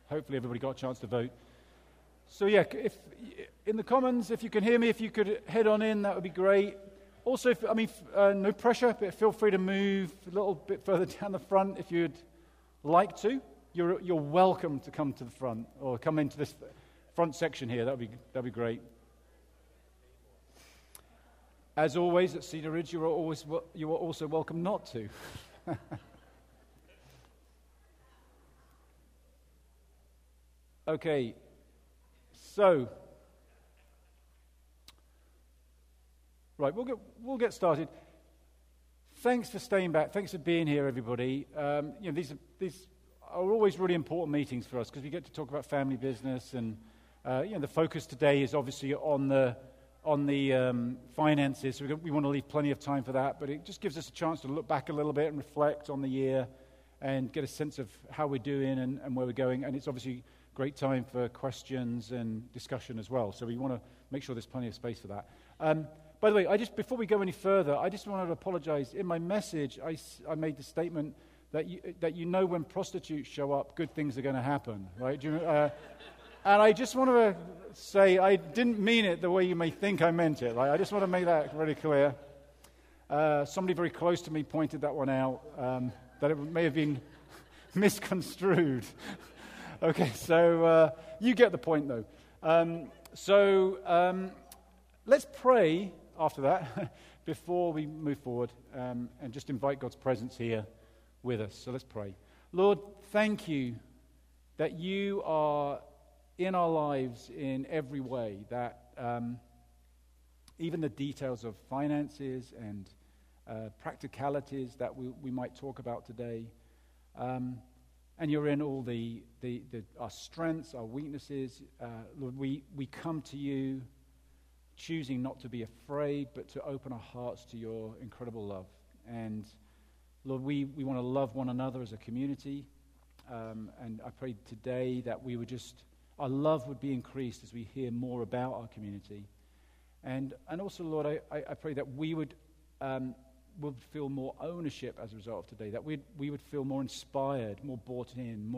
hopefully everybody got a chance to vote. So yeah, if in the Commons, if you can hear me, if you could head on in, that would be great. Also, no pressure, but feel free to move a little bit further down the front if you'd like to. You're welcome to come to the front or come into this front section here. That'd be great. As always at Cedar Ridge, you are also welcome not to. Okay, so right, we'll get started. Thanks for staying back. Thanks for being here, everybody. These are always really important meetings for us because we get to talk about family business, and the focus today is obviously on the finances. So we want to leave plenty of time for that, but it just gives us a chance to look back a little bit and reflect on the year and get a sense of how we're doing and where we're going. And it's obviously great time for questions and discussion as well. So we want to make sure there's plenty of space for that. By the way, before we go any further, I just wanted to apologize. In my message, I made the statement that you know when prostitutes show up, good things are going to happen, right? And I just want to say I didn't mean it the way you may think I meant it. Like, I just want to make that really clear. Somebody very close to me pointed that one out, that it may have been misconstrued. Okay, so you get the point, though. Let's pray after that before we move forward and just invite God's presence here with us. So let's pray. Lord, thank you that you are in our lives in every way, that even the details of finances and practicalities that we might talk about today, and you're in all our strengths, our weaknesses. Lord, we come to you choosing not to be afraid, but to open our hearts to your incredible love. And Lord, we want to love one another as a community. And I pray today that our love would be increased as we hear more about our community. And also, Lord, I pray that we would feel more ownership as a result of today, that we would feel more inspired, more bought in,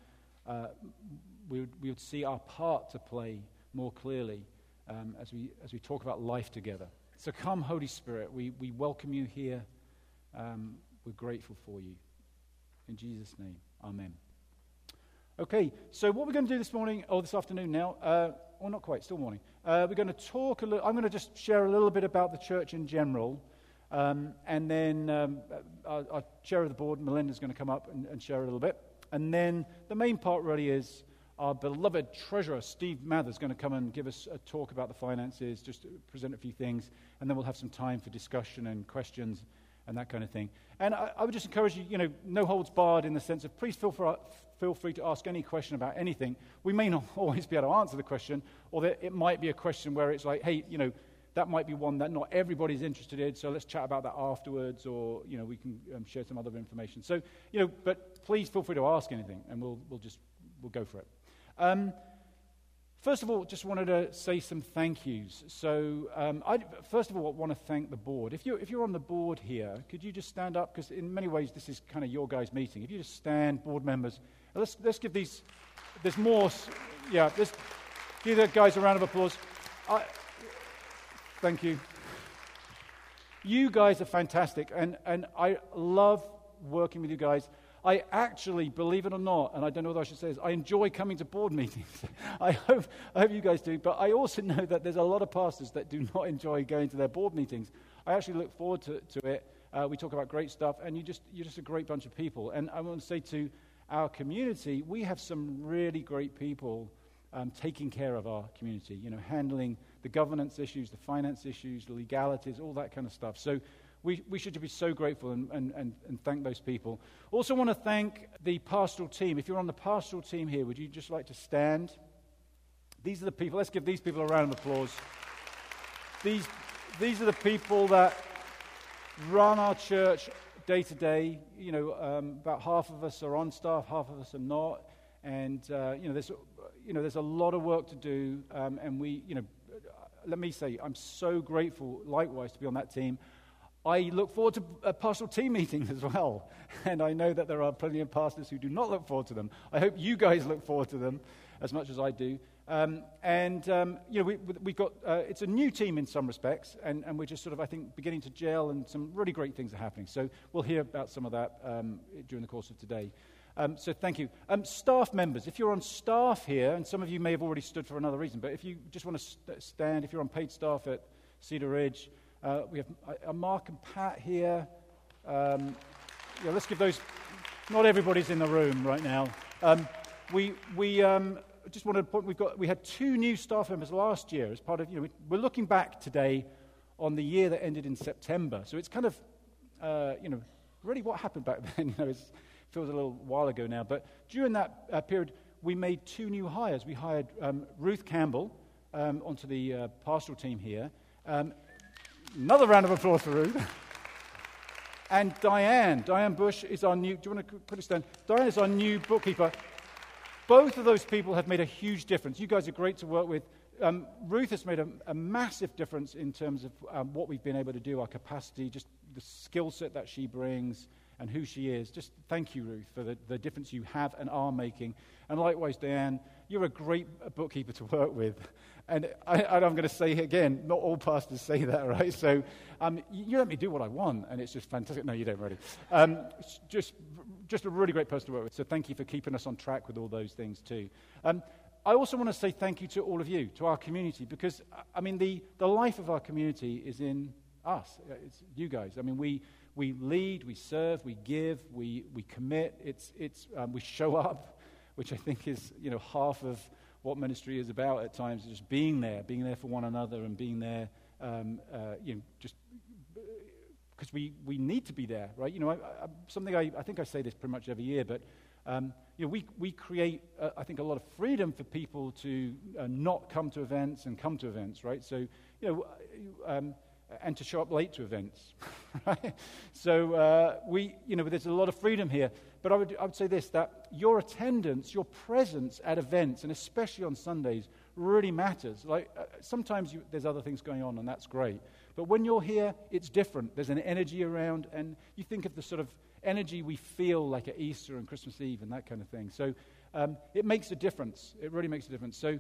we would see our part to play more clearly as we talk about life together. So come, Holy Spirit, we welcome you here. We're grateful for you. In Jesus' name, amen. Okay, so what we're going to do this afternoon now, or not quite, still morning, we're going to talk I'm going to just share a little bit about the church in general, and then our chair of the board, Melinda's going to come up and share a little bit. And then the main part really is our beloved treasurer, Steve Mather, is going to come and give us a talk about the finances, just to present a few things, and then we'll have some time for discussion and questions and that kind of thing. And I would just encourage you, no holds barred in the sense of please feel free to ask any question about anything. We may not always be able to answer the question, or it might be a question where it's like, hey, that might be one that not everybody's interested in, so let's chat about that afterwards, or, we can share some other information. So, but please feel free to ask anything, and we'll go for it. First of all, just wanted to say some thank yous. So, I first of all want to thank the board. If you're on the board here, could you just stand up? Because in many ways, this is kind of your guys' meeting. If you just stand, board members, let's give these. There's more. Yeah, let's give the guys a round of applause. Thank you. You guys are fantastic, and I love working with you guys. I actually, believe it or not, and I don't know whether I should say this, I enjoy coming to board meetings. I hope you guys do, but I also know that there's a lot of pastors that do not enjoy going to their board meetings. I actually look forward to it. We talk about great stuff, and you're just a great bunch of people. And I want to say to our community, we have some really great people taking care of our community, handling the governance issues, the finance issues, the legalities, all that kind of stuff. So we should be so grateful and thank those people. Also want to thank the pastoral team. If you're on the pastoral team here, would you just like to stand? These are the people. Let's give these people a round of applause. These are the people that run our church day to day. About half of us are on staff, half of us are not. And, there's a lot of work to do. And let me say, I'm so grateful, likewise, to be on that team. I look forward to pastoral team meetings as well. And I know that there are plenty of pastors who do not look forward to them. I hope you guys look forward to them as much as I do. We've got, it's a new team in some respects, and we're just sort of, I think, beginning to gel, and some really great things are happening. So we'll hear about some of that during the course of today. So thank you. Staff members, if you're on staff here, and some of you may have already stood for another reason, but if you just want to stand, if you're on paid staff at Cedar Ridge, we have Mark and Pat here. Let's give those. Not everybody's in the room right now. We just wanted to point. We had 2 new staff members last year as part of. We're looking back today on the year that ended in September. So it's kind of, really what happened back then. It feels a little while ago now. But during that period, we made 2 new hires. We hired Ruth Campbell onto the pastoral team here. Another round of applause for Ruth. And Diane Bush is our new, do you want to quickly stand? Diane is our new bookkeeper. Both of those people have made a huge difference. You guys are great to work with. Ruth has made a massive difference in terms of what we've been able to do, our capacity, just the skill set that she brings and who she is. Just thank you, Ruth, for the difference you have and are making. And likewise, Diane, you're a great bookkeeper to work with. And I'm going to say again, not all pastors say that, right? So you let me do what I want, and it's just fantastic. No, you don't really. Just a really great person to work with. So thank you for keeping us on track with all those things too. I also want to say thank you to all of you, to our community, because, the life of our community is in us. It's you guys. We lead, we serve, we give, we commit. We show up, which I think is, half of what ministry is about at times, is just being there for one another, and being there, just because we need to be there, right? Something I think I say this pretty much every year, but we create, I think, a lot of freedom for people to not come to events and come to events, right? So, and to show up late to events, right? So there's a lot of freedom here. But I would say this, that your attendance, your presence at events, and especially on Sundays, really matters. Like sometimes there's other things going on, and that's great. But when you're here, it's different. There's an energy around, and you think of the sort of energy we feel like at Easter and Christmas Eve and that kind of thing. So it makes a difference. It really makes a difference. So,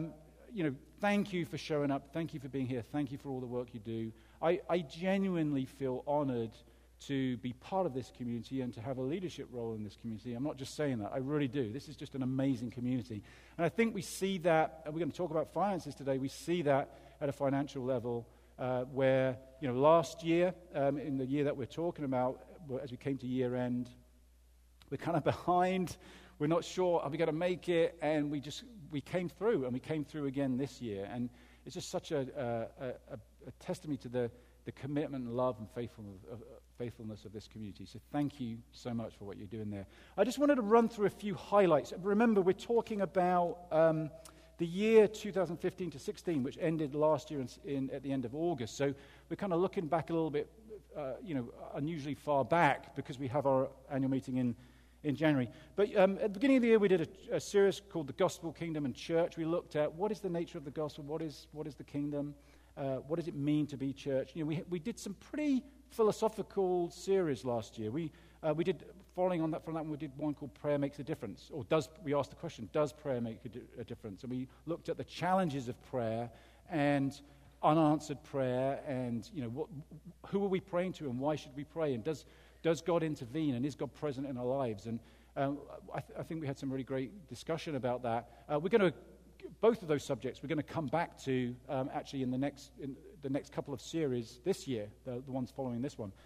thank you for showing up. Thank you for being here. Thank you for all the work you do. I genuinely feel honored to be part of this community and to have a leadership role in this community. I'm not just saying that. I really do. This is just an amazing community. And I think we see that, and we're going to talk about finances today, we see that at a financial level where, last year, in the year that we're talking about, as we came to year end, we're kind of behind. We're not sure, are we going to make it? And we came through, and we came through again this year. And it's just such a testimony to the commitment and love and faithfulness of this community. So thank you so much for what you're doing there. I just wanted to run through a few highlights. Remember, we're talking about the year 2015 to 16, which ended last year at the end of August. So we're kind of looking back a little bit, unusually far back, because we have our annual meeting in January. But at the beginning of the year, we did a series called The Gospel, Kingdom, and Church. We looked at what is the nature of the gospel, what is the kingdom, what does it mean to be church. We did some pretty philosophical series last year. We did, following on that from that one, we did one called Prayer Makes a Difference. Or we asked the question, does prayer make a difference? And we looked at the challenges of prayer and unanswered prayer, and who are we praying to, and why should we pray, and does God intervene, and is God present in our lives? And I think we had some really great discussion about that. We're going to both of those subjects we're going to come back to actually in the next couple of series this year, the ones following this one.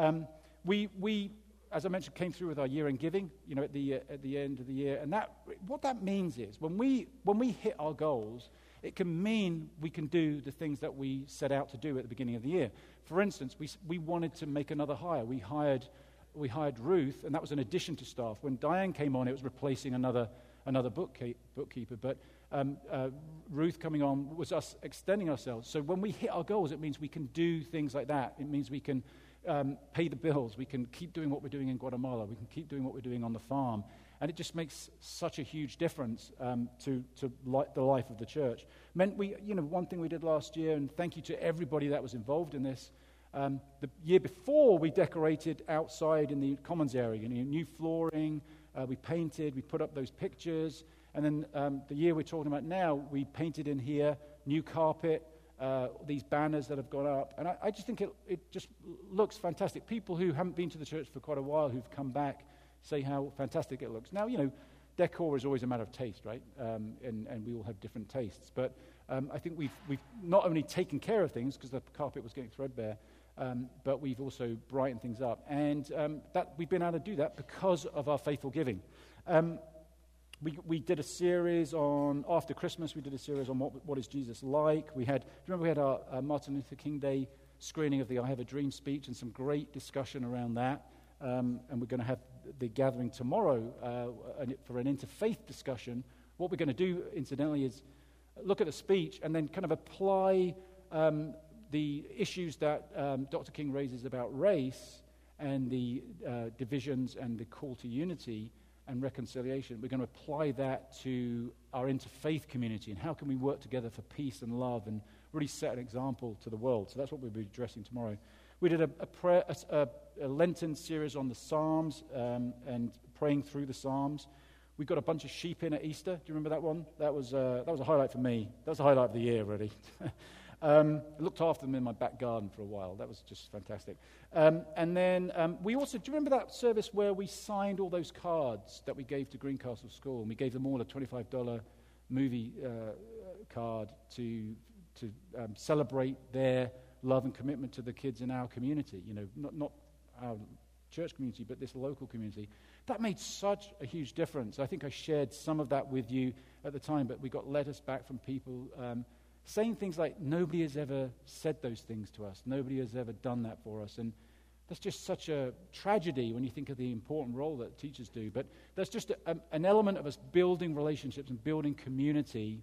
We, as I mentioned, came through with our year-end giving, at the end of the year, and what that means is when we hit our goals, it can mean we can do the things that we set out to do at the beginning of the year. For instance, we wanted to make another hire. We hired Ruth, and that was an addition to staff. When Diane came on, it was replacing another bookkeeper. But Ruth coming on was us extending ourselves. So when we hit our goals, it means we can do things like that. It means we can pay the bills. We can keep doing what we're doing in Guatemala. We can keep doing what we're doing on the farm. And it just makes such a huge difference to the life of the church. Meant one thing we did last year, and thank you to everybody that was involved in this, The year before, we decorated outside in the commons area, new flooring, we painted, we put up those pictures, and then the year we're talking about now, we painted in here, new carpet, these banners that have gone up, and I just think it just looks fantastic. People who haven't been to the church for quite a while, who've come back, say how fantastic it looks. Now, decor is always a matter of taste, right? And we all have different tastes, but I think we've not only taken care of things, because the carpet was getting threadbare, but we've also brightened things up, and that we've been able to do that because of our faithful giving. We did a series after Christmas, we did a series on what is Jesus like. We had our Martin Luther King Day screening of the I Have a Dream speech and some great discussion around that. And we're going to have the gathering tomorrow for an interfaith discussion. What we're going to do, incidentally, is look at the speech and then kind of apply the issues that Dr. King raises about race and the divisions and the call to unity and reconciliation. We're going to apply that to our interfaith community and how can we work together for peace and love and really set an example to the world. So that's what we'll be addressing tomorrow. We did a Lenten series on the Psalms and praying through the Psalms. We got a bunch of sheep in at Easter. Do you remember that one? That was a highlight for me. That was the highlight of the year, really. I looked after them in my back garden for a while. That was just fantastic. And then we also, do you remember that service where we signed all those cards that we gave to Greencastle School? And we gave them all a $25 movie card to celebrate their love and commitment to the kids in our community. Not our church community, but this local community. That made such a huge difference. I think I shared some of that with you at the time, but we got letters back from people saying things like, nobody has ever said those things to us. Nobody has ever done that for us. And that's just such a tragedy when you think of the important role that teachers do. But that's just an element of us building relationships and building community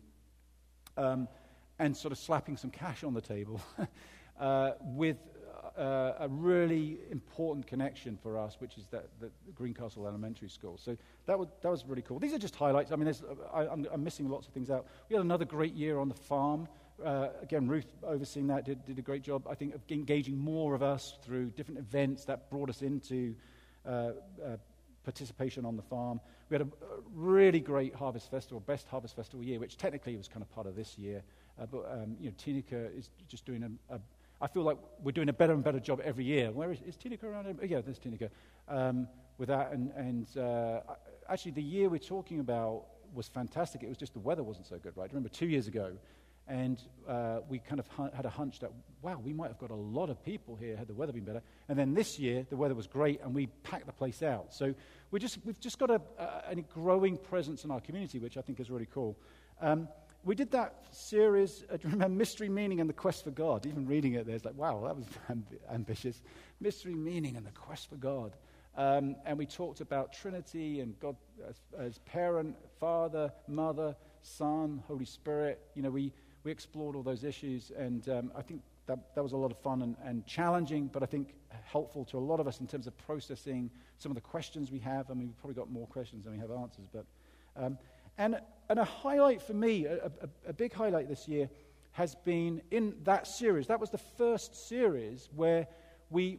and sort of slapping some cash on the table with a really important connection for us, which is the Greencastle Elementary School. So that was really cool. These are just highlights. I mean, I'm missing lots of things out. We had another great year on the farm. Again, Ruth overseeing that did a great job, I think, of engaging more of us through different events that brought us into participation on the farm. We had a really great harvest festival, best harvest festival year, which technically was kind of part of this year. But Tinica is just doing I feel like we're doing a better and better job every year. Where is Tinica around? Yeah, there's Tinica. With that, and actually the year we're talking about was fantastic. It was just the weather wasn't so good, right? I remember 2 years ago, and we kind of had a hunch that, wow, we might have got a lot of people here had the weather been better. And then this year, the weather was great, and we packed the place out. So we've just got a growing presence in our community, which I think is really cool. We did that series, do you remember Mystery, Meaning, and the Quest for God? Even reading it there, it's like, wow, that was ambitious. Mystery, Meaning, and the Quest for God. And we talked about Trinity and God as parent, Father, Mother, Son, Holy Spirit. We explored all those issues, and I think that was a lot of fun and challenging, but I think helpful to a lot of us in terms of processing some of the questions we have. I mean, we've probably got more questions than we have answers, but... And a highlight for me, a big highlight this year, has been in that series. That was the first series where we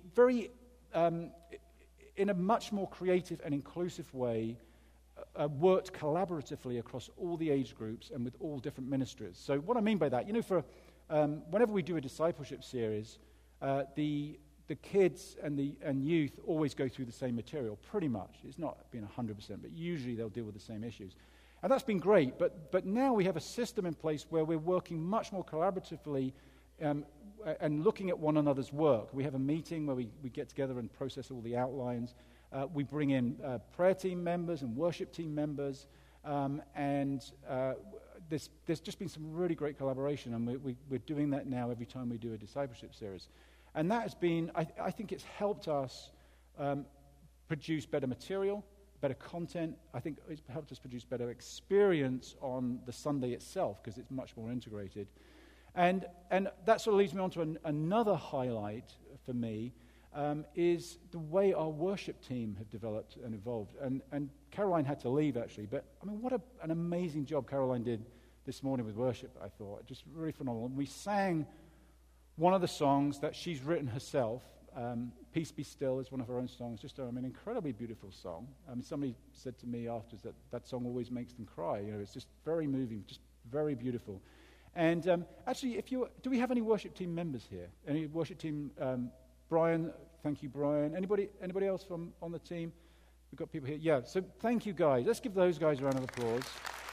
in a much more creative and inclusive way, worked collaboratively across all the age groups and with all different ministries. So what I mean by that, whenever we do a discipleship series, the kids and youth always go through the same material, pretty much. It's not been 100%, but usually they'll deal with the same issues. And that's been great, but now we have a system in place where we're working much more collaboratively and looking at one another's work. We have a meeting where we get together and process all the outlines. We bring in prayer team members and worship team members, and there's just been some really great collaboration, and we're doing that now every time we do a discipleship series. And that has been, I think it's helped us produce better material, better content. I think it's helped us produce better experience on the Sunday itself because it's much more integrated. And that sort of leads me on to another highlight for me, is the way our worship team have developed and evolved. And Caroline had to leave, actually, but I mean, what an amazing job Caroline did this morning with worship, I thought. Just really phenomenal. And we sang one of the songs that she's written herself. Peace Be Still is one of her own songs, just an incredibly beautiful song. Somebody said to me afterwards that song always makes them cry. It's just very moving, just very beautiful. And actually, do we have any worship team members here? Any worship team? Brian, thank you, Brian. Anybody else on the team? We've got people here. Yeah, so thank you, guys. Let's give those guys a round of applause.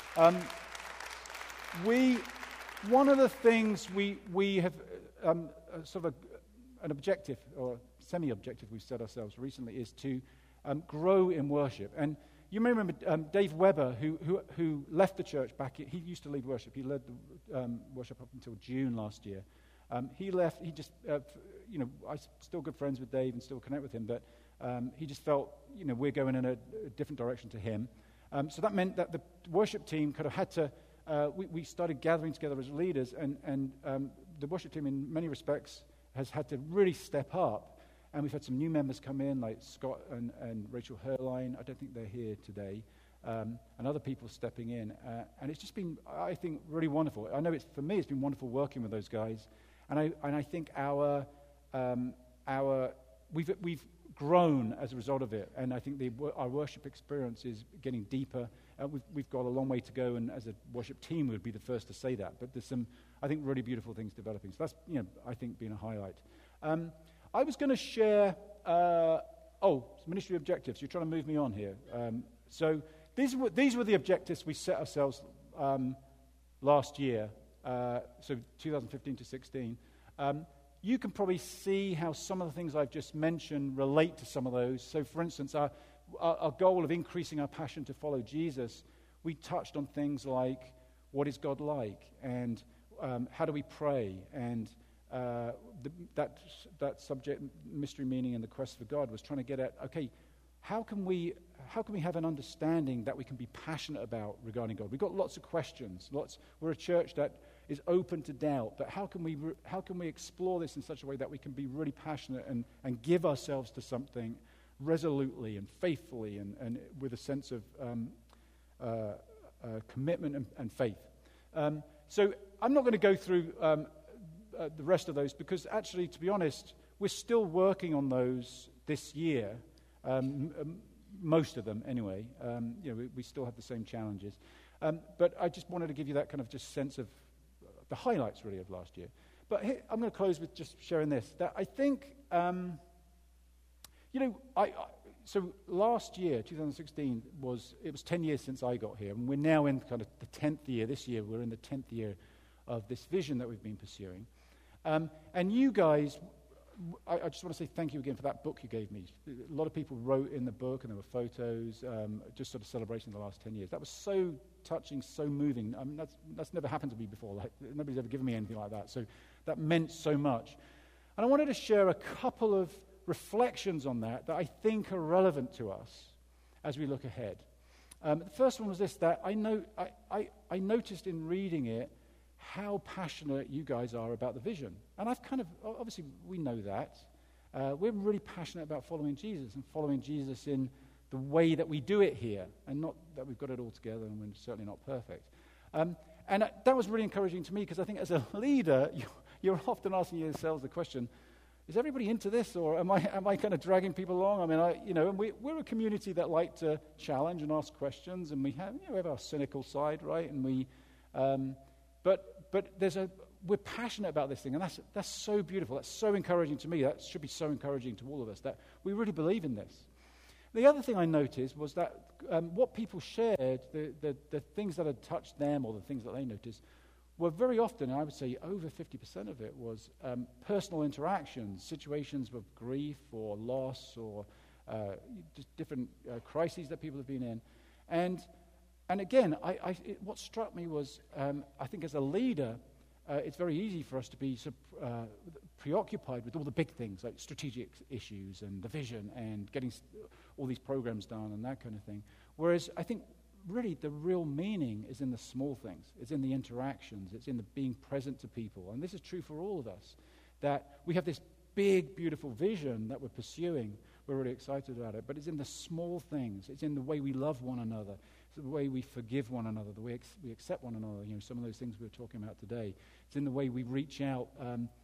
One of the things we have sort of an objective or semi-objective we've set ourselves recently is to grow in worship. And you may remember Dave Weber, who left the church back. He used to lead worship. He led the worship up until June last year. He left. He just, I'm still good friends with Dave and still connect with him, but he just felt, we're going in a different direction to him. So that meant that the worship team kind of had to. We started gathering together as leaders, and the worship team, in many respects, has had to really step up. And we've had some new members come in, like Scott and Rachel Herline. I don't think they're here today. And other people stepping in. And it's just been, I think, really wonderful. I know for me, it's been wonderful working with those guys. And I think we've grown as a result of it. And I think our worship experience is getting deeper. We've got a long way to go, and as a worship team, we would be the first to say that. But there's some, I think, really beautiful things developing. So that's, I think, been a highlight. I was going to share, ministry objectives. You're trying to move me on here. So these were the objectives we set ourselves last year, so 2015 to 16. You can probably see how some of the things I've just mentioned relate to some of those. So, for instance, our goal of increasing our passion to follow Jesus, we touched on things like, what is God like? And how do we pray? And that subject, mystery, meaning, and the quest for God, was trying to get at, okay, how can we have an understanding that we can be passionate about regarding God? We've got lots of questions. We're a church that is open to doubt, but how can we explore this in such a way that we can be really passionate and give ourselves to something resolutely and faithfully and with a sense of commitment and faith? So I'm not going to go through the rest of those, because actually, to be honest, we're still working on those this year. Most of them, anyway. We still have the same challenges. But I just wanted to give you that kind of just sense of the highlights, really, of last year. But here, I'm going to close with just sharing this. That I think, so last year, 2016, it was 10 years since I got here, and we're now in kind of the 10th year. This year, we're in the 10th year of this vision that we've been pursuing. And you guys, I just want to say thank you again for that book you gave me. A lot of people wrote in the book, and there were photos, just sort of celebrating the last 10 years. That was so touching, so moving. I mean, that's never happened to me before. Like, nobody's ever given me anything like that. So that meant so much. And I wanted to share a couple of reflections on that I think are relevant to us as we look ahead. The first one was this, that I noticed in reading it how passionate you guys are about the vision. And obviously we know that. We're really passionate about following Jesus and following Jesus in the way that we do it here, and not that we've got it all together, and we're certainly not perfect. And that was really encouraging to me, because I think as a leader, you're often asking yourselves the question, is everybody into this, or am I kind of dragging people along? I mean, and we're a community that like to challenge and ask questions, and we have our cynical side, right? And we, but we're passionate about this thing, and that's so beautiful. That's so encouraging to me. That should be so encouraging to all of us, that we really believe in this. The other thing I noticed was that what people shared, the things that had touched them, or the things that they noticed, were very often, I would say over 50% of it, was personal interactions, situations of grief or loss, or just different crises that people have been in. And again, what struck me was, I think as a leader, it's very easy for us to be preoccupied with all the big things, like strategic issues and the vision and getting all these programs done and that kind of thing. Whereas I think really the real meaning is in the small things. It's in the interactions. It's in the being present to people. And this is true for all of us, that we have this big, beautiful vision that we're pursuing. We're really excited about it. But it's in the small things. It's in the way we love one another. It's the way we forgive one another, the way we accept one another. Some of those things we were talking about today. It's in the way we reach out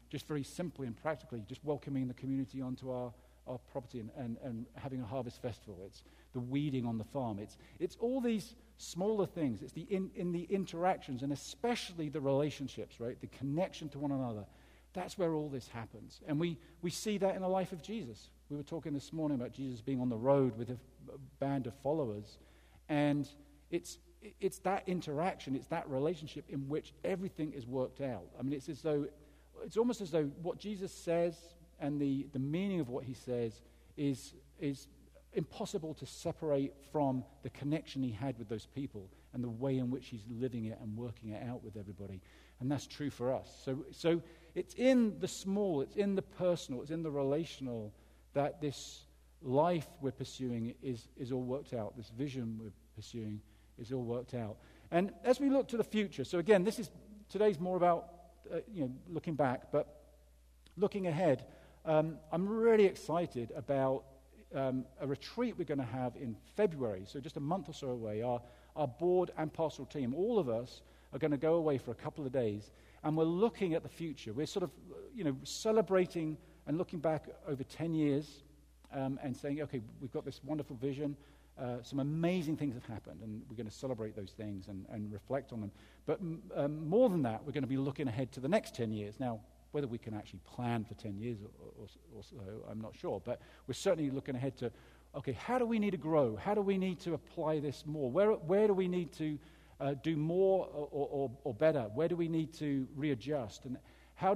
just very simply and practically, just welcoming the community onto our property and having a harvest festival. It's the weeding on the farm. It's all these smaller things. It's in the interactions, and especially the relationships, right? The connection to one another. That's where all this happens. And we see that in the life of Jesus. We were talking this morning about Jesus being on the road with a band of followers. And it's that interaction, it's that relationship in which everything is worked out. I mean, it's almost as though what Jesus says and the meaning of what he says is impossible to separate from the connection he had with those people and the way in which he's living it and working it out with everybody. And that's true for us. So it's in the small, it's in the personal, it's in the relational that this life we're pursuing is all worked out. This vision we're pursuing is all worked out. And as we look to the future, so again, today's more about looking back, but looking ahead, I'm really excited about a retreat we're going to have in February, so just a month or so away. Our board and pastoral team, all of us, are going to go away for a couple of days, and we're looking at the future. We're sort of, celebrating and looking back over 10 years and saying, okay, we've got this wonderful vision. Some amazing things have happened, and we're going to celebrate those things and reflect on them. But more than that, we're going to be looking ahead to the next 10 years. Now, whether we can actually plan for 10 years or so, I'm not sure. But we're certainly looking ahead to, okay, how do we need to grow? How do we need to apply this more? Where do we need to do more or better? Where do we need to readjust? And how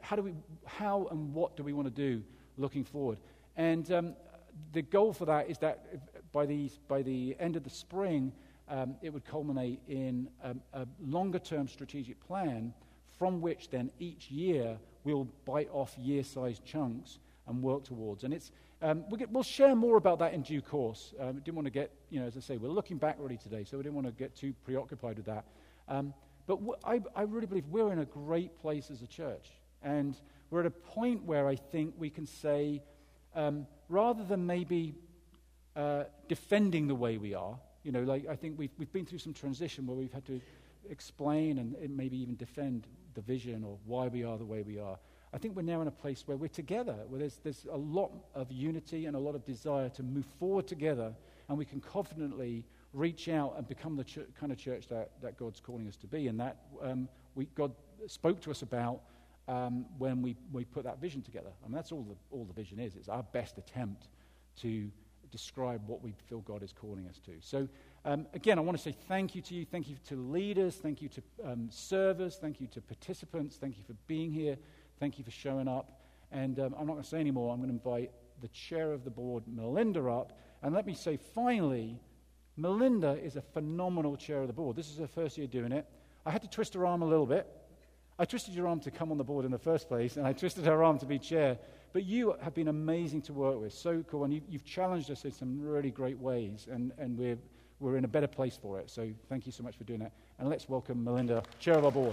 and what do we want to do looking forward? And the goal for that is that by the end of the spring, it would culminate in a longer-term strategic plan from which then each year we'll bite off year-sized chunks and work towards. And we'll share more about that in due course. Didn't want to get, as I say, we're looking back really today, so we didn't want to get too preoccupied with that. But I really believe we're in a great place as a church. And we're at a point where I think we can say, rather than maybe defending the way we are, I think we've been through some transition where we've had to explain and maybe even defend the vision or why we are the way we are. I think we're now in a place where we're together, where there's a lot of unity and a lot of desire to move forward together, and we can confidently reach out and become the kind of church that God's calling us to be, and that God spoke to us about when we put that vision together. I mean, that's all the vision is. It's our best attempt to describe what we feel God is calling us to. So, again, I want to say thank you to you. Thank you to leaders. Thank you to servers. Thank you to participants. Thank you for being here. Thank you for showing up. And I'm not going to say any more. I'm going to invite the chair of the board, Melinda, up. And let me say, finally, Melinda is a phenomenal chair of the board. This is her first year doing it. I had to twist her arm a little bit. I twisted your arm to come on the board in the first place, and I twisted her arm to be chair. But you have been amazing to work with, so cool, and you've challenged us in some really great ways, and we're in a better place for it. So thank you so much for doing that. And let's welcome Melinda, chair of our board.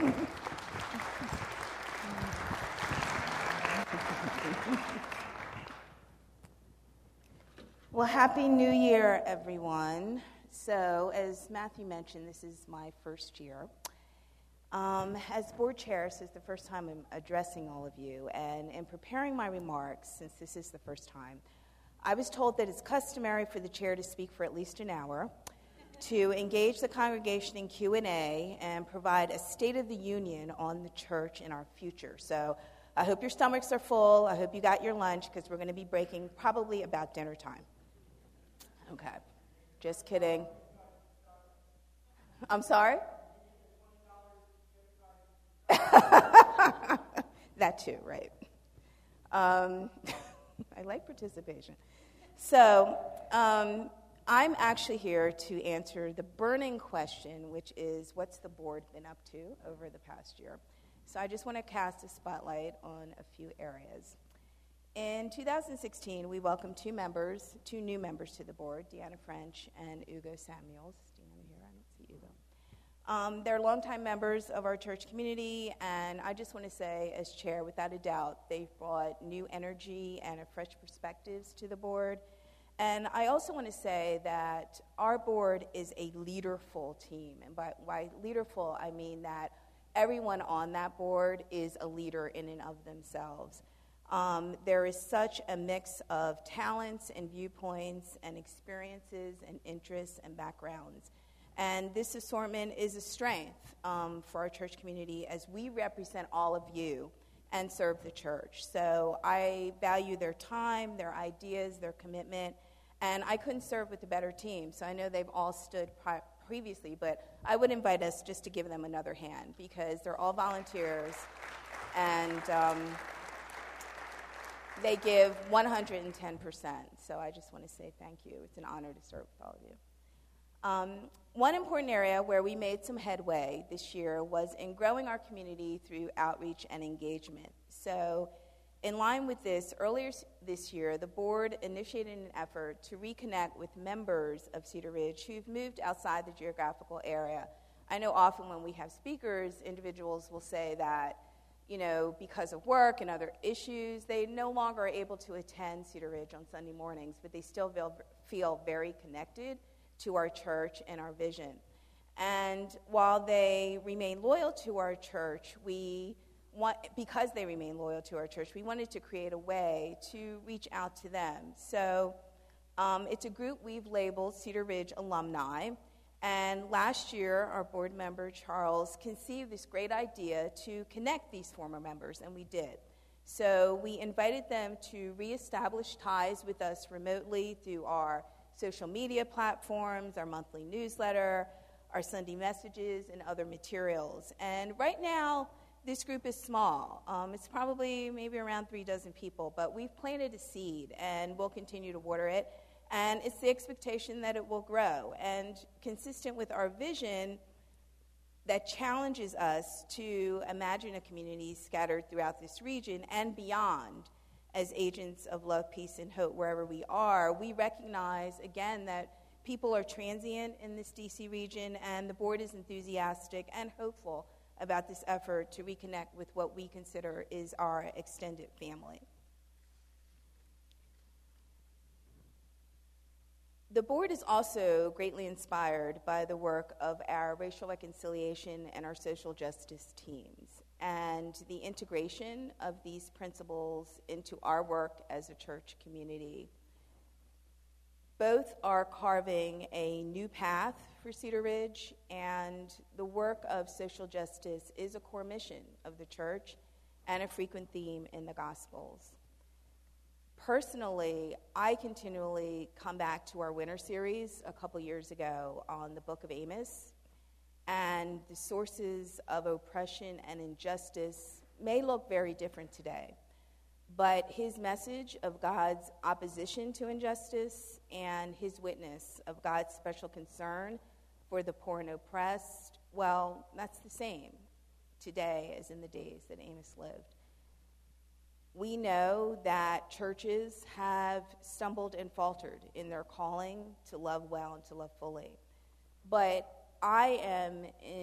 Well, Happy New Year, everyone. So, as Matthew mentioned, this is my first year. As board chair, this is the first time I'm addressing all of you, and in preparing my remarks, since this is the first time, I was told that it's customary for the chair to speak for at least an hour, to engage the congregation in Q&A, and provide a State of the Union on the church and our future. So I hope your stomachs are full. I hope you got your lunch, because we're going to be breaking probably about dinner time. Okay, just kidding. I'm sorry? That too, right. I like participation. So I'm actually here to answer the burning question, which is, what's the board been up to over the past year? So I just want to cast a spotlight on a few areas. In 2016, we welcomed two new members to the board, Deanna French and Ugo Samuels. Is Deanna here? I don't see Ugo. They're longtime members of our church community, and I just want to say, as chair, without a doubt, they've brought new energy and fresh perspectives to the board. And I also want to say that our board is a leaderful team, and by leaderful, I mean that everyone on that board is a leader in and of themselves. There is such a mix of talents and viewpoints and experiences and interests and backgrounds. And this assortment is a strength for our church community as we represent all of you and serve the church. So I value their time, their ideas, their commitment, and I couldn't serve with a better team. So I know they've all stood previously, but I would invite us just to give them another hand because they're all volunteers and they give 110%. So I just want to say thank you. It's an honor to serve with all of you. One important area where we made some headway this year was in growing our community through outreach and engagement. So in line with this, earlier this year, the board initiated an effort to reconnect with members of Cedar Ridge who've moved outside the geographical area. I know often when we have speakers, individuals will say that, you know, because of work and other issues, they no longer are able to attend Cedar Ridge on Sunday mornings, but they still feel very connected to our church and our vision. And while they remain loyal to our church, because they remain loyal to our church, we wanted to create a way to reach out to them. So it's a group we've labeled Cedar Ridge Alumni. And last year, our board member, Charles, conceived this great idea to connect these former members, and we did. So we invited them to reestablish ties with us remotely through our social media platforms, our monthly newsletter, our Sunday messages, and other materials. And right now, this group is small. It's probably maybe around 36 people, but we've planted a seed, and we'll continue to water it. And it's the expectation that it will grow. And consistent with our vision that challenges us to imagine a community scattered throughout this region and beyond as agents of love, peace, and hope wherever we are, we recognize, again, that people are transient in this D.C. region, and the board is enthusiastic and hopeful about this effort to reconnect with what we consider is our extended family. The board is also greatly inspired by the work of our racial reconciliation and our social justice teams and the integration of these principles into our work as a church community. Both are carving a new path for Cedar Ridge, and the work of social justice is a core mission of the church and a frequent theme in the Gospels. Personally, I continually come back to our winter series a couple years ago on the book of Amos, and the sources of oppression and injustice may look very different today, but his message of God's opposition to injustice and his witness of God's special concern for the poor and oppressed, well, that's the same today as in the days that Amos lived. We know that churches have stumbled and faltered in their calling to love well and to love fully. But I am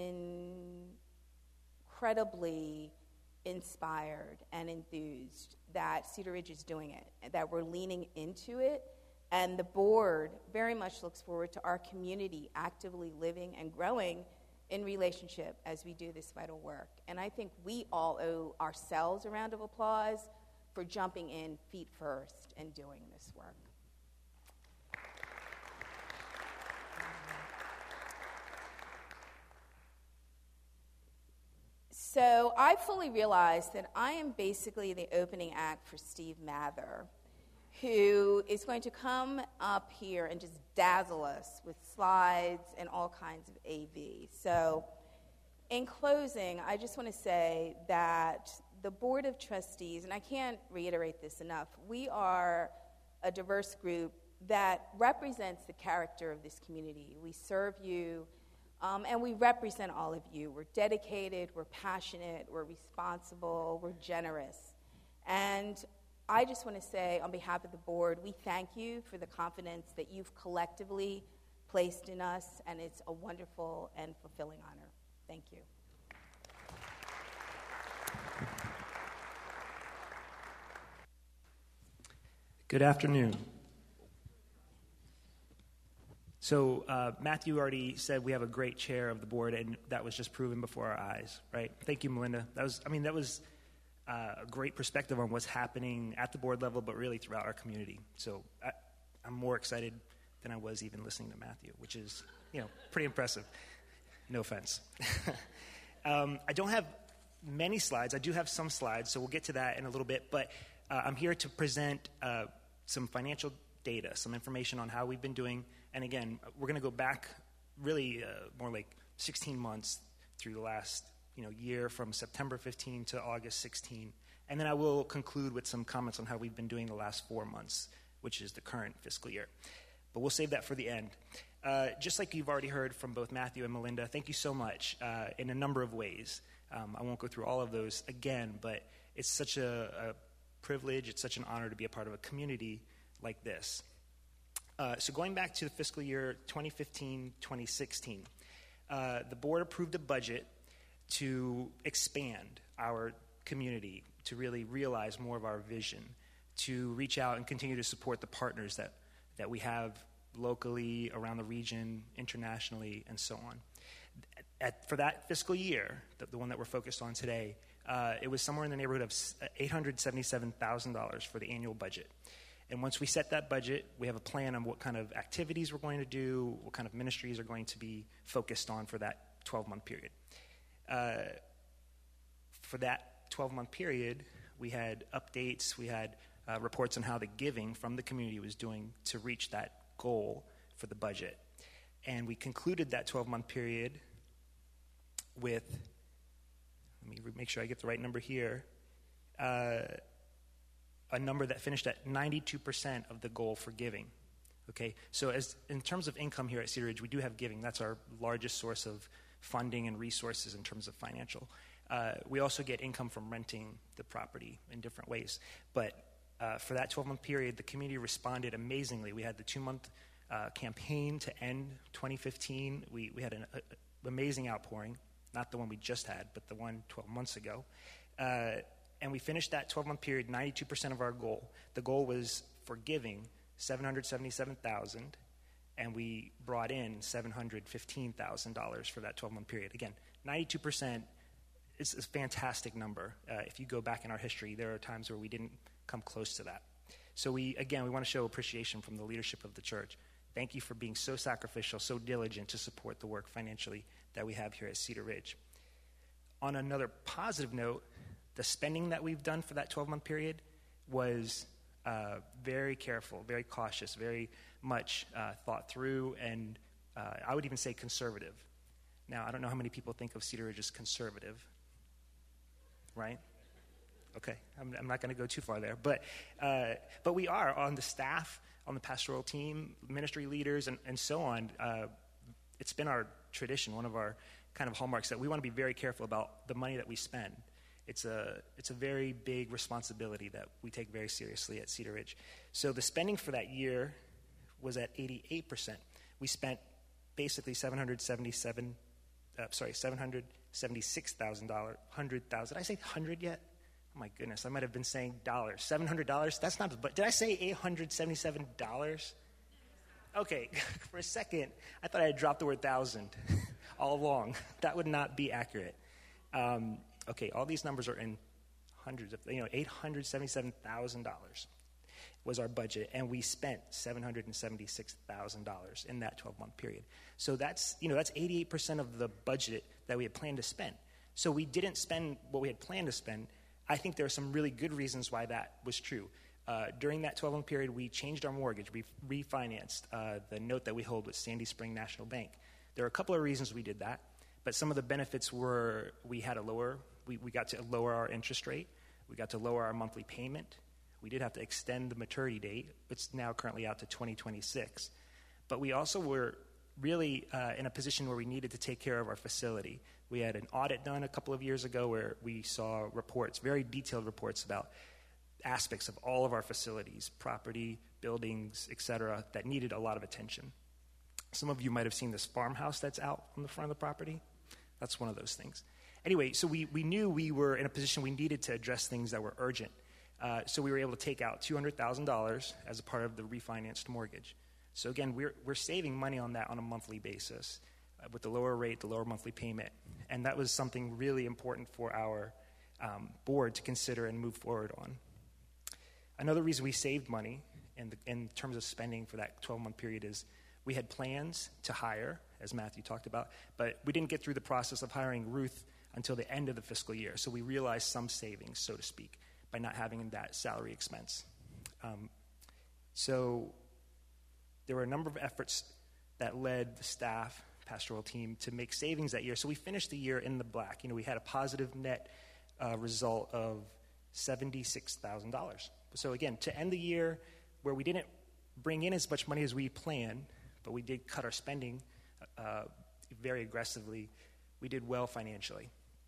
incredibly inspired and enthused that Cedar Ridge is doing it, that we're leaning into it, and the board very much looks forward to our community actively living and growing in relationship as we do this vital work. And I think we all owe ourselves a round of applause for jumping in feet first and doing this work. So I fully realize that I am basically the opening act for Steve Mather, who is going to come up here and just dazzle us with slides and all kinds of AV. So in closing, I just want to say that the Board of Trustees, and I can't reiterate this enough, we are a diverse group that represents the character of this community. We serve you, and we represent all of you. We're dedicated, we're passionate, we're responsible, we're generous. And I just want to say, on behalf of the board, we thank you for the confidence that you've collectively placed in us, and it's a wonderful and fulfilling honor. Thank you. Good afternoon. So Matthew already said we have a great chair of the board, and that was just proven before our eyes, right? Thank you, Melinda. That was a great perspective on what's happening at the board level, but really throughout our community. So I'm more excited than I was even listening to Matthew, which is, pretty impressive. No offense. I don't have many slides. I do have some slides, so we'll get to that in a little bit. But I'm here to present some financial data, some information on how we've been doing. And again, we're going to go back really more like 16 months through the last year, from September 15 to August 16. And then I will conclude with some comments on how we've been doing the last 4 months, which is the current fiscal year. But we'll save that for the end. Just like you've already heard from both Matthew and Melinda, thank you so much in a number of ways. I won't go through all of those again, but it's such a privilege, it's such an honor to be a part of a community like this. So going back to the fiscal year 2015-2016, the board approved a budget to expand our community, to really realize more of our vision, to reach out and continue to support the partners that we have locally, around the region, internationally, and so on. For that fiscal year, the one that we're focused on today, it was somewhere in the neighborhood of $877,000 for the annual budget. And once we set that budget, we have a plan on what kind of activities we're going to do, what kind of ministries are going to be focused on for that 12-month period. For that 12-month period, we had updates, we had reports on how the giving from the community was doing to reach that goal for the budget. And we concluded that 12-month period with, let me make sure I get the right number here, a number that finished at 92% of the goal for giving. Okay, so in terms of income here at Cedar Ridge, we do have giving. That's our largest source of funding and resources in terms of financial. We also get income from renting the property in different ways. But for that 12-month period, the community responded amazingly. We had the 2-month campaign to end 2015. We had an amazing outpouring, not the one we just had, but the one 12 months ago. And we finished that 12-month period, 92% of our goal. The goal was for giving $777,000, and we brought in $715,000 for that 12-month period. Again, 92% is a fantastic number. If you go back in our history, there are times where we didn't come close to that. So we want to show appreciation from the leadership of the church. Thank you for being so sacrificial, so diligent to support the work financially that we have here at Cedar Ridge. On another positive note, the spending that we've done for that 12-month period was very careful, very cautious, very much thought through, and I would even say conservative. Now, I don't know how many people think of Cedar Ridge as conservative, right? Okay, I'm not going to go too far there, but we are on the staff, on the pastoral team, ministry leaders, and so on. It's been our tradition, one of our kind of hallmarks, that we want to be very careful about the money that we spend. It's a very big responsibility that we take very seriously at Cedar Ridge. So the spending for that year was at 88%. We spent basically $776,000. $100,000. Did I say 100 yet? Oh my goodness, I might have been saying dollars. $700. That's not. But did I say $877? Okay, for a second, I thought I had dropped the word thousand all along. That would not be accurate. Okay, all these numbers are in hundreds of, $877,000 was our budget, and we spent $776,000 in that 12-month period. So that's 88% of the budget that we had planned to spend. So we didn't spend what we had planned to spend. I think there are some really good reasons why that was true. During that 12-month period, we changed our mortgage. We refinanced the note that we hold with Sandy Spring National Bank. There are a couple of reasons we did that, but some of the benefits were we got to lower our interest rate. We got to lower our monthly payment. We did have to extend the maturity date. It's now currently out to 2026. But we also were really in a position where we needed to take care of our facility. We had an audit done a couple of years ago where we saw reports, very detailed reports about aspects of all of our facilities, property, buildings, et cetera, that needed a lot of attention. Some of you might have seen this farmhouse that's out on the front of the property. That's one of those things. Anyway, so we knew we were in a position we needed to address things that were urgent. So we were able to take out $200,000 as a part of the refinanced mortgage. So again, we're saving money on that on a monthly basis with the lower rate, the lower monthly payment. And that was something really important for our board to consider and move forward on. Another reason we saved money in terms of spending for that 12-month period is we had plans to hire, as Matthew talked about, but we didn't get through the process of hiring Ruth until the end of the fiscal year. So we realized some savings, so to speak, by not having that salary expense. So there were a number of efforts that led the staff, pastoral team, to make savings that year. So we finished the year in the black. We had a positive net result of $76,000. So again, to end the year where we didn't bring in as much money as we planned, but we did cut our spending very aggressively, we did well financially.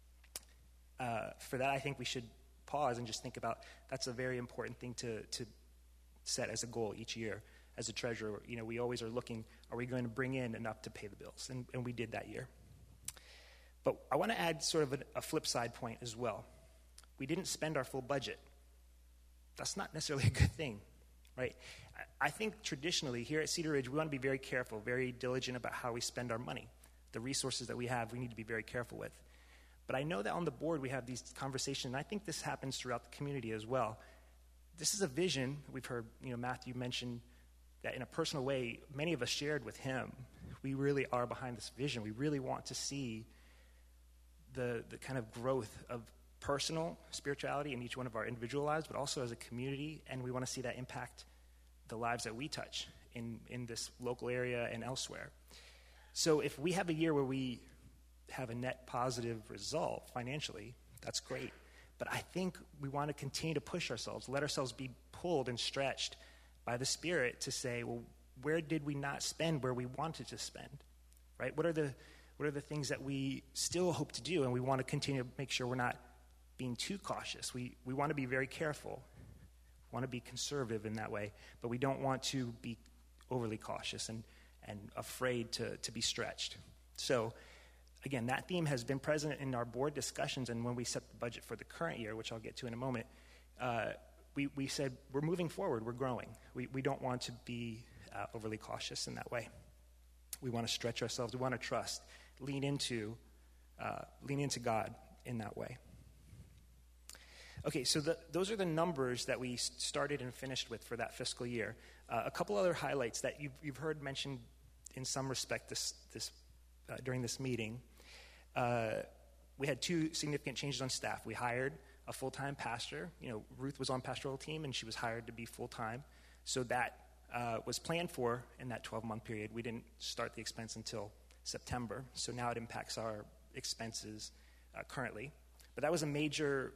For that, I think we should pause and just think about that's a very important thing to set as a goal each year. As a treasurer, we always are looking, are we going to bring in enough to pay the bills? And we did that year. But I want to add sort of a flip side point as well. We didn't spend our full budget. That's not necessarily a good thing, right? I think traditionally here at Cedar Ridge, we want to be very careful, very diligent about how we spend our money. The resources that we have, we need to be very careful with. But I know that on the board we have these conversations, and I think this happens throughout the community as well. This is a vision. We've heard Matthew mention that in a personal way, many of us shared with him. We really are behind this vision. We really want to see the kind of growth of personal spirituality in each one of our individual lives, but also as a community, and we want to see that impact the lives that we touch in this local area and elsewhere. So if we have a year where we have a net positive result financially, that's great. But I think we want to continue to push ourselves, let ourselves be pulled and stretched by the Spirit to say, well, where did we not spend where we wanted to spend, right? What are the things that we still hope to do, and we want to continue to make sure we're not being too cautious. We want to be very careful. We want to be conservative in that way, but we don't want to be overly cautious and afraid to be stretched. So, again, that theme has been present in our board discussions, and when we set the budget for the current year, which I'll get to in a moment, we said we're moving forward, we're growing. We don't want to be overly cautious in that way. We want to stretch ourselves. We want to trust, lean into God in that way. Okay, so those are the numbers that we started and finished with for that fiscal year. A couple other highlights that you've heard mentioned in some respect during this meeting. We had two significant changes on staff. We hired a full-time pastor. Ruth was on pastoral team, and she was hired to be full-time. So that was planned for in that 12-month period. We didn't start the expense until September, so now it impacts our expenses currently. But that was a major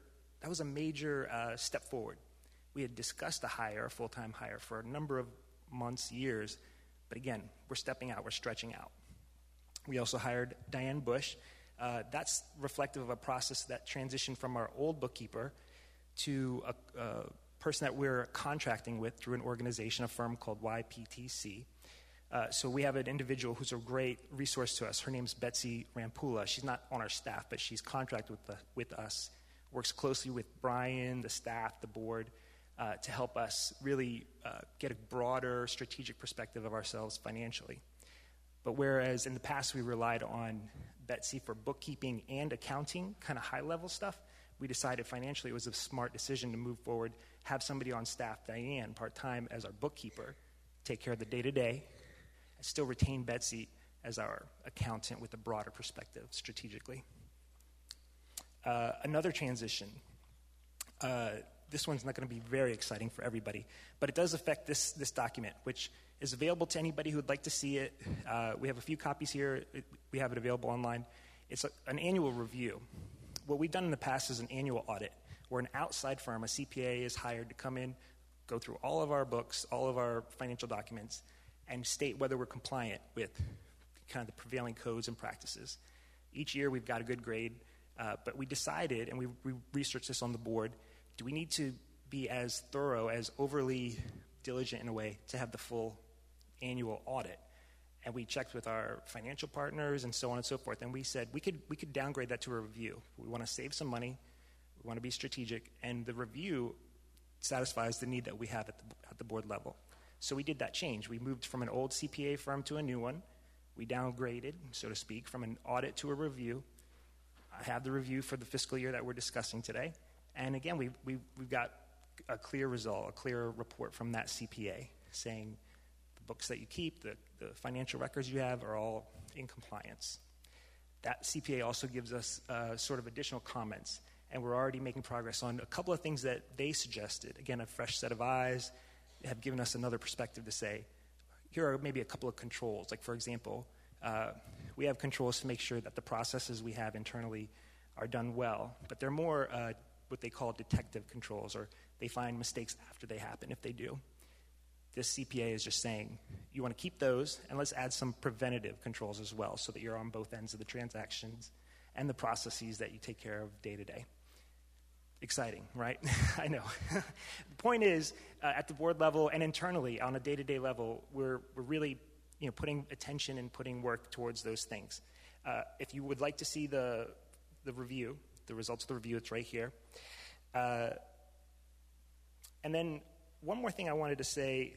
step forward. We had discussed a full-time hire for a number of months, years, but again, we're stepping out, we're stretching out. We also hired Diane Bush. That's reflective of a process that transitioned from our old bookkeeper to a person that we're contracting with through an organization, a firm called YPTC. So we have an individual who's a great resource to us. Her name's Betsy Rampula. She's not on our staff, but she's contracted with us, works closely with Brian, the staff, the board, to help us really get a broader strategic perspective of ourselves financially. But whereas in the past we relied on Betsy for bookkeeping and accounting, kind of high-level stuff, we decided financially it was a smart decision to move forward, have somebody on staff, Diane, part-time as our bookkeeper, take care of the day-to-day, and still retain Betsy as our accountant with a broader perspective strategically. Another transition. This one's not going to be very exciting for everybody, but it does affect this document, which is available to anybody who would like to see it. We have a few copies here. We have it available online. It's an annual review. What we've done in the past is an annual audit, where an outside firm, a CPA, is hired to come in, go through all of our books, all of our financial documents, and state whether we're compliant with kind of the prevailing codes and practices. Each year we've got a good grade, but we decided, and we researched this on the board, do we need to be as thorough, as overly diligent in a way to have the full annual audit? And we checked with our financial partners and so on and so forth, and we said we could downgrade that to a review. We want to save some money, we want to be strategic, and the review satisfies the need that we have at the board level. So we did that change. We moved from an old CPA firm to a new one. We downgraded, so to speak, from an audit to a review. I have the review for the fiscal year that we're discussing today. And again, we've got a clear result, a clear report from that CPA saying the books that you keep, the financial records you have are all in compliance. That CPA also gives us sort of additional comments, and we're already making progress on a couple of things that they suggested. Again, a fresh set of eyes have given us another perspective to say, here are maybe a couple of controls. Like, for example, we have controls to make sure that the processes we have internally are done well, but they're more what they call detective controls, or they find mistakes after they happen if they do. This CPA is just saying, you want to keep those, and let's add some preventative controls as well so that you're on both ends of the transactions and the processes that you take care of day to day. Exciting, right? I know. The point is, at the board level and internally on a day-to-day level, we're really putting attention and putting work towards those things. If you would like to see the review, the results of the review, it's right here. And then one more thing I wanted to say,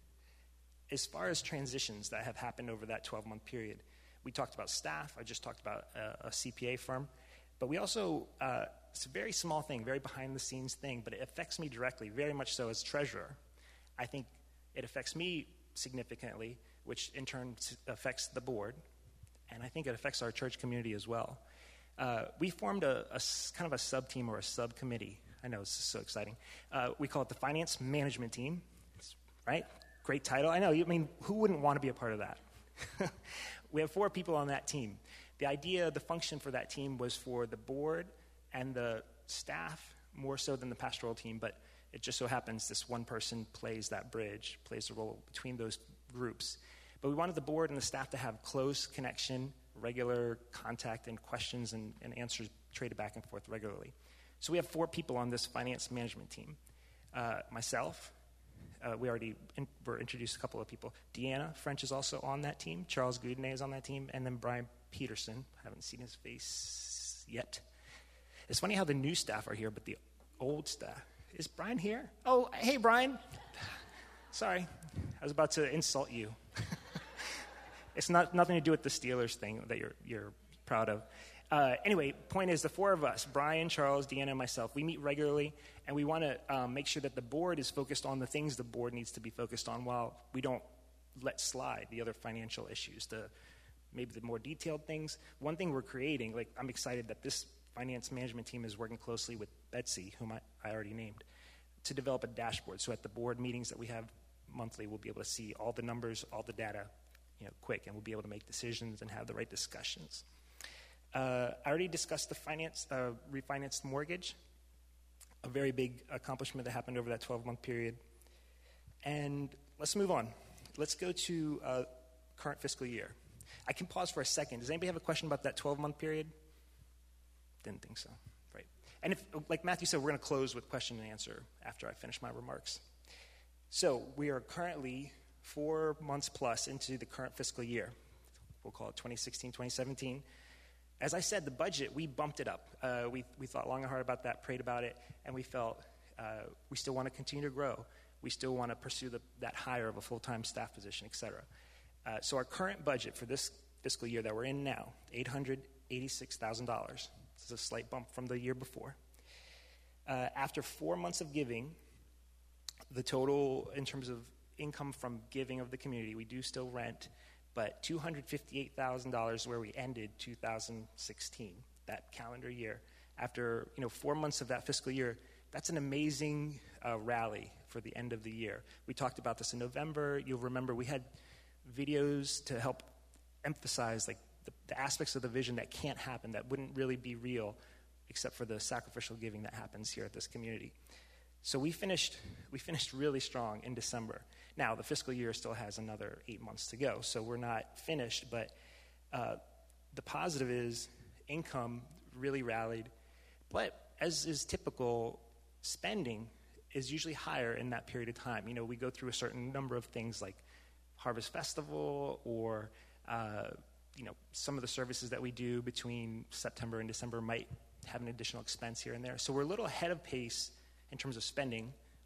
as far as transitions that have happened over that 12-month period, we talked about staff. I just talked about a CPA firm. But we also, it's a very small thing, very behind-the-scenes thing, but it affects me directly, very much so as treasurer. I think it affects me significantly, which in turn affects the board, and I think it affects our church community as well. We formed a kind of a sub-team or a subcommittee. I know, this is so exciting. We call it the Finance Management Team, right? Great title. I know, who wouldn't want to be a part of that? We have 4 people on that team. The idea, the function for that team was for the board and the staff more so than the pastoral team, but it just so happens this one person plays that bridge, plays the role between those groups. But we wanted the board and the staff to have close connection, regular contact, and questions and answers traded back and forth regularly. So we have 4 people on this finance management team. Myself, we already were introduced a couple of people. Deanna French is also on that team. Charles Goudnay is on that team. And then Brian Peterson. I haven't seen his face yet. It's funny how the new staff are here, but the old staff. Is Brian here? Oh, hey, Brian. Sorry. I was about to insult you. It's nothing to do with the Steelers thing that you're proud of. Anyway, point is, the 4 of us, Brian, Charles, Deanna, and myself, we meet regularly, and we want to make sure that the board is focused on the things the board needs to be focused on while we don't let slide the other financial issues, maybe the more detailed things. One thing we're creating, I'm excited that this finance management team is working closely with Betsy, whom I already named, to develop a dashboard. So at the board meetings that we have monthly, we'll be able to see all the numbers, all the data, quick, and we'll be able to make decisions and have the right discussions. I already discussed the refinanced mortgage, a very big accomplishment that happened over that 12-month period. And let's move on. Let's go to current fiscal year. I can pause for a second. Does anybody have a question about that 12-month period? Didn't think so. Right. And if, like Matthew said, we're going to close with question and answer after I finish my remarks. So we are currently 4 months plus into the current fiscal year. We'll call it 2016, 2017. As I said, the budget, we bumped it up. We thought long and hard about that, prayed about it, and we felt we still want to continue to grow. We still want to pursue that hire of a full-time staff position, et cetera. So our current budget for this fiscal year that we're in now, $886,000. This is a slight bump from the year before. After 4 months of giving, the total in terms of income from giving of the community, we do still rent, but $258,000 where we ended 2016, that calendar year. After 4 months of that fiscal year, that's an amazing rally for the end of the year. We talked about this in November. You'll remember we had videos to help emphasize the aspects of the vision that can't happen, that wouldn't really be real, except for the sacrificial giving that happens here at this community. So we finished really strong in December. Now, the fiscal year still has another 8 months to go, so we're not finished, but the positive is income really rallied. But as is typical, spending is usually higher in that period of time. We go through a certain number of things like Harvest Festival or some of the services that we do between September and December might have an additional expense here and there. So we're a little ahead of pace in terms of spending,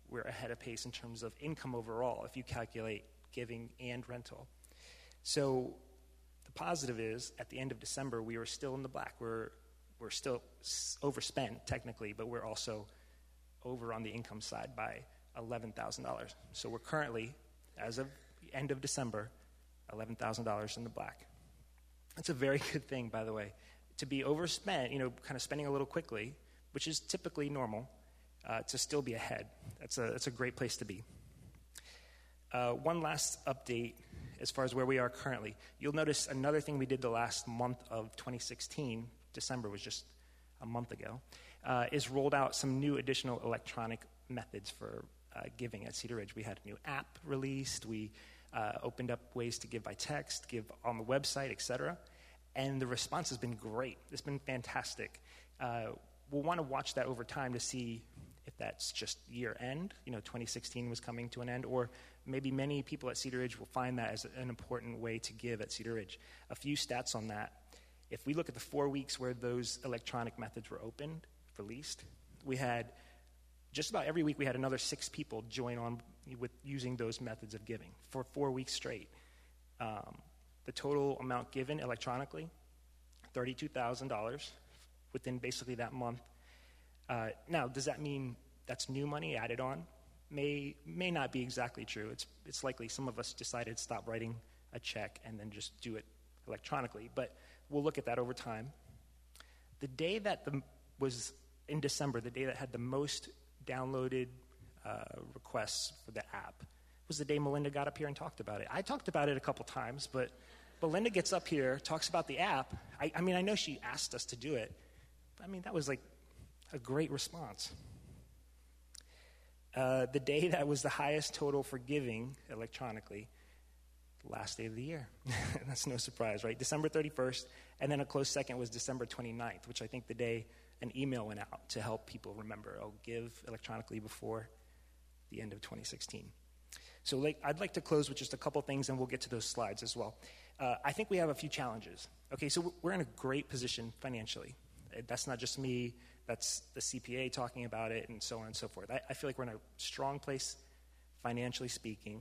we're ahead of pace in terms of income overall if you calculate giving and rental. So the positive is, at the end of December, we were still in the black. We're still overspent, technically, but we're also over on the income side by $11,000. So we're currently, as of the end of December, $11,000 in the black. That's a very good thing, by the way. To be overspent, kind of spending a little quickly, which is typically normal, to still be ahead. That's a great place to be. One last update as far as where we are currently. You'll notice another thing we did the last month of 2016, December was just a month ago, is rolled out some new additional electronic methods for giving at Cedar Ridge. We had a new app released. We opened up ways to give by text, give on the website, etc. And the response has been great. It's been fantastic. We'll want to watch that over time to see if that's just year end, 2016 was coming to an end, or maybe many people at Cedar Ridge will find that as an important way to give at Cedar Ridge. A few stats on that. If we look at the 4 weeks where those electronic methods were opened, released, we had just about every week we had another 6 people join on with using those methods of giving for 4 weeks straight. The total amount given electronically, $32,000 within basically that month. Now, does that mean that's new money added on? May not be exactly true. It's likely some of us decided to stop writing a check and then just do it electronically. But we'll look at that over time. The day that was in December, the day that had the most downloaded requests for the app was the day Melinda got up here and talked about it. I talked about it a couple times, but Belinda gets up here, talks about the app. I know she asked us to do it. But that was like a great response. The day that was the highest total for giving electronically, the last day of the year. That's no surprise, right? December 31st, and then a close second was December 29th, which I think the day an email went out to help people remember, give electronically before the end of 2016. So I'd like to close with just a couple things, and we'll get to those slides as well. I think we have a few challenges. Okay, so we're in a great position financially. That's not just me. That's the CPA talking about it, and so on and so forth. I feel like we're in a strong place, financially speaking.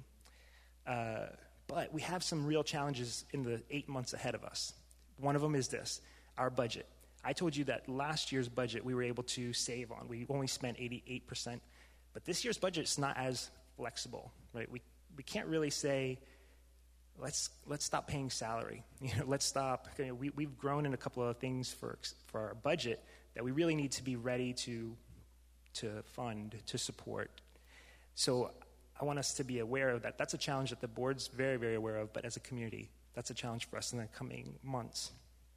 But we have some real challenges in the 8 months ahead of us. One of them is this, our budget. I told you that last year's budget we were able to save on. We only spent 88%. But this year's budget is not as flexible, right? We can't really say, let's stop paying salary. Let's stop. We've grown in a couple of things for our budget that we really need to be ready to fund, to support. So I want us to be aware of that. That's a challenge that the board's very, very aware of, but as a community, that's a challenge for us in the coming months.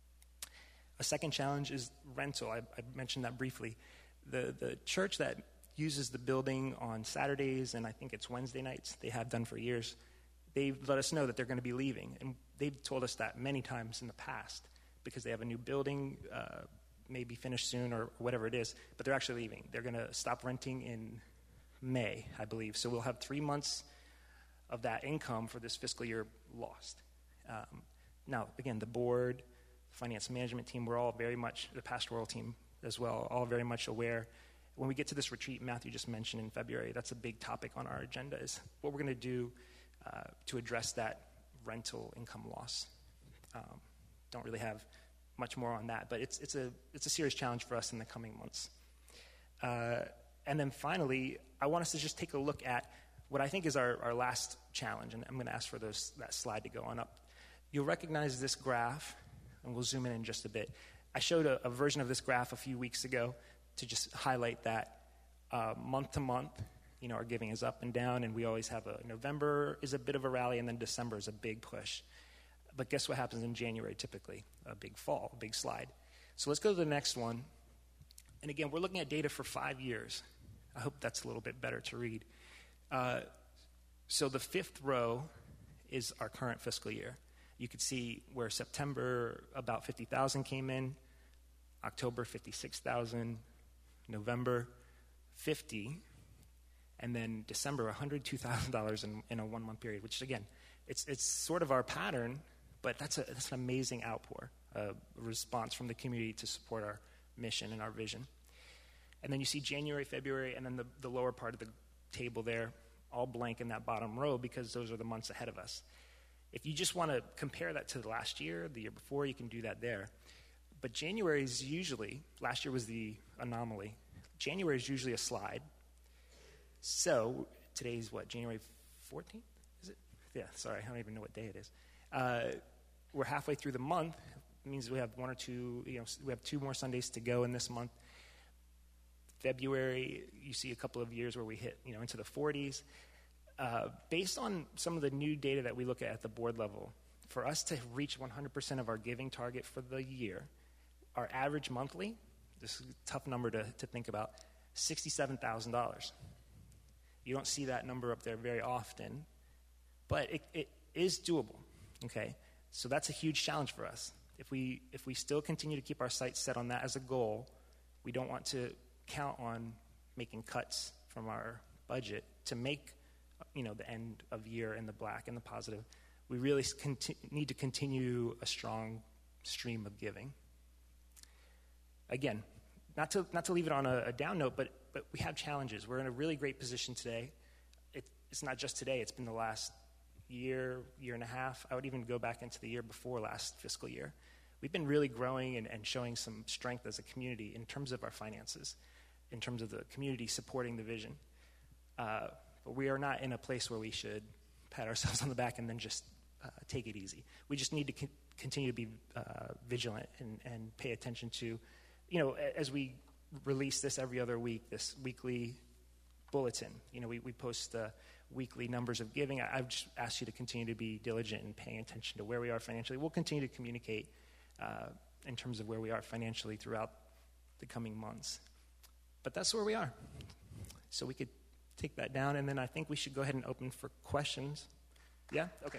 A second challenge is rental. I mentioned that briefly. The church that uses the building on Saturdays, and I think it's Wednesday nights, they have done for years, they've let us know that they're going to be leaving. And they've told us that many times in the past because they have a new building, maybe finished soon or whatever it is, but they're actually leaving. They're going to stop renting in May, I believe. So we'll have 3 months of that income for this fiscal year lost. Now, again, the board, the finance management team, we're all very much, the pastoral team as well, all very much aware. When we get to this retreat Matthew just mentioned in February, that's a big topic on our agenda is what we're going to do to address that rental income loss. Don't really have much more on that, but it's a serious challenge for us in the coming months. And then finally, I want us to just take a look at what I think is our last challenge, and I'm going to ask for that slide to go on up. You'll recognize this graph, and we'll zoom in just a bit. I showed a version of this graph a few weeks ago to just highlight that month to month, our giving is up and down, and we always have November is a bit of a rally, and then December is a big push. But guess what happens in January typically? A big fall, a big slide. So let's go to the next one. And again, we're looking at data for 5 years. I hope that's a little bit better to read. So the fifth row is our current fiscal year. You could see where September, about 50,000 came in, October, 56,000, November, 50, and then December, $102,000 in a 1 month period, which again, it's sort of our pattern, but that's an amazing outpour, a response from the community to support our mission and our vision. And then you see January, February, and then the lower part of table there, all blank in that bottom row, because those are the months ahead of us. If you just want to compare that to the last year, the year before, you can do that there. But January is usually, last year was the anomaly, January is usually a slide. So today's what, January 14th? Is it? Yeah, sorry, I don't even know what day it is. We're halfway through the month. It means we have one or two, we have 2 more Sundays to go in this month. February, you see a couple of years where we hit, into the 40s. Based on some of the new data that we look at the board level, for us to reach 100% of our giving target for the year, our average monthly, this is a tough number to think about, $67,000. You don't see that number up there very often, but it is doable, okay? So that's a huge challenge for us. If we still continue to keep our sights set on that as a goal, we don't want to count on making cuts from our budget to make the end of year in the black and the positive. We really need to continue a strong stream of giving. Again, not to leave it on a down note, but we have challenges. We're in a really great position today. It's not just today. It's been the last year and a half. I would even go back into the year before last fiscal year. We've been really growing and showing some strength as a community in terms of our finances, in terms of the community supporting the vision. But we are not in a place where we should pat ourselves on the back and then just take it easy. We just need to continue to be vigilant and pay attention to, as we release this every other week, this weekly bulletin. We post weekly numbers of giving. I've just asked you to continue to be diligent in paying attention to where we are financially. We'll continue to communicate in terms of where we are financially throughout the coming months. But that's where we are. So we could take that down, and then I think we should go ahead and open for questions. Yeah? Okay.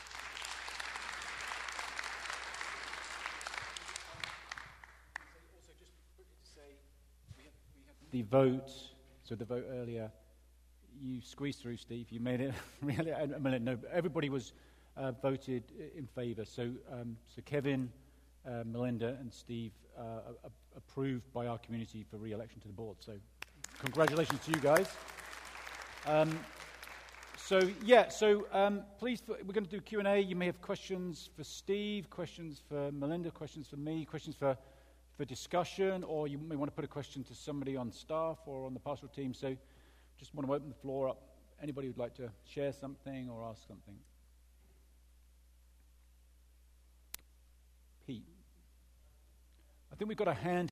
Also, just quickly to say, we have the vote, so the vote earlier, you squeezed through, Steve. You made it really. No, everybody was voted in favor. So Kevin, Melinda, and Steve approved by our community for re-election to the board. So congratulations to you guys. Please, we're going to do Q&A. You may have questions for Steve, questions for Melinda, questions for me, questions for discussion, or you may want to put a question to somebody on staff or on the pastoral team. So just want to open the floor up. Anybody who'd like to share something or ask something? Pete. I think we've got a hand